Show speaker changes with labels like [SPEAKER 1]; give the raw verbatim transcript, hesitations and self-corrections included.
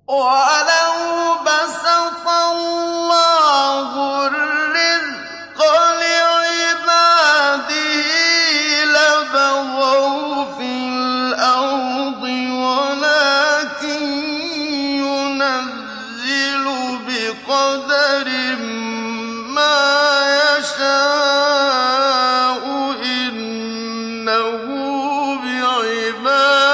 [SPEAKER 1] وَلَوْ بَسَطَ اللَّهُ الرِّزْقَ لِعِبَادِهِ لَبَغَوْا فِي الْأَرْضِ وَلَٰكِن يُنَزِّلُ بِقَدَرٍ مَّا يَشَاءُ ۚ إِنَّهُ بِعِبَادِهِ